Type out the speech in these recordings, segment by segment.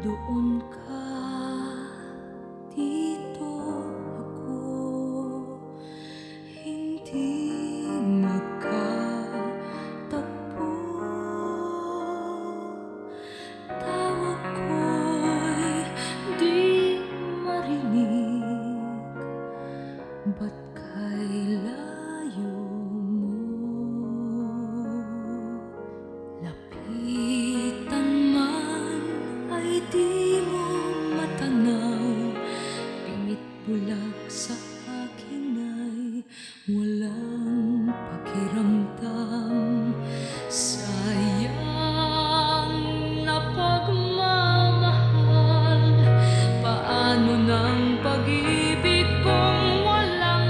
Doon ka, dito ako, hindi magkatagpo. Tawag ko'y di marinig, ba't kay layo mo? Lapitan man ay di mo matanaw, pingit bulag sa akin ay walang pakiramdam. Sayang na pagmamahal, paano ng pag-ibig kong walang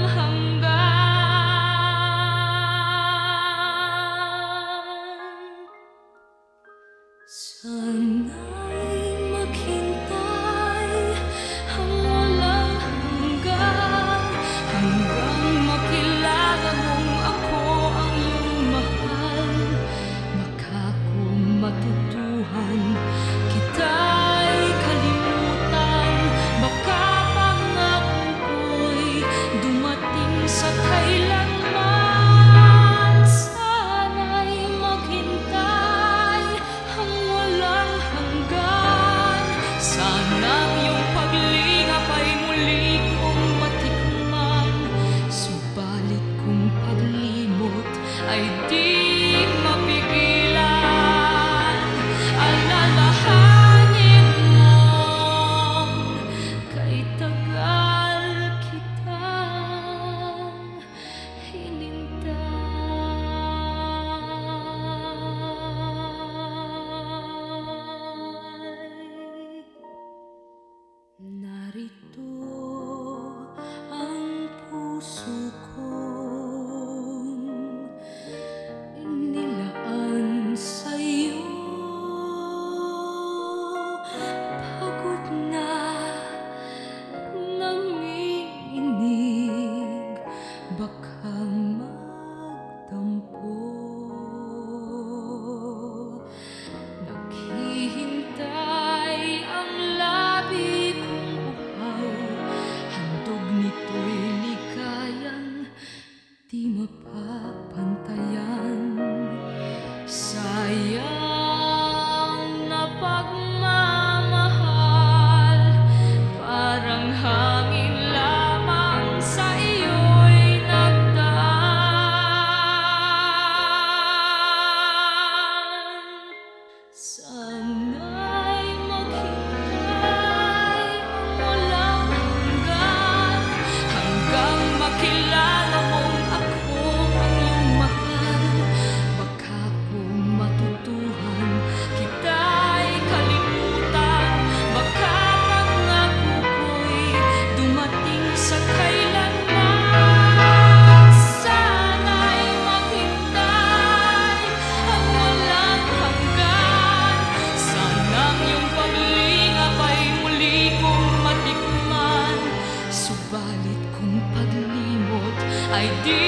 hanggan? Sana'y maghintay ang walang hanggan, hanggang makilala mong ako ang iyong mahal. Baka kung matutuhan kita'y kalimutan, baka pangako ko'y dumating sa kailanman. Sana'y maghintay ang walang hanggan, sanang iyong paglingap ay muli kong matikman. Subalit kung paglimot ay di mapigilan, alalahanin mo kay tagal kitang hinintay. Narito ang puso kong inilaan sa'yo. Pagod na nanginginig, baka magtampo. Naghihintay ang labi kong uhaw, handog nito'y ligayang di mapapantayan. Sayang na pagmamahal, parang hangin lamang sa iyo'y nagdaan. Sana'y maghintay ang walang hanggan, hanggang makilala mong ako ang iyong mahal. Baka kung matutuhan kita'y kalimutan, baka pangako ko'y dumating sa kailanman. Sana'y maghintay ang walang hanggan, sanang iyong paglingap ay muli kong matikman. Subalit kung paglimot ay di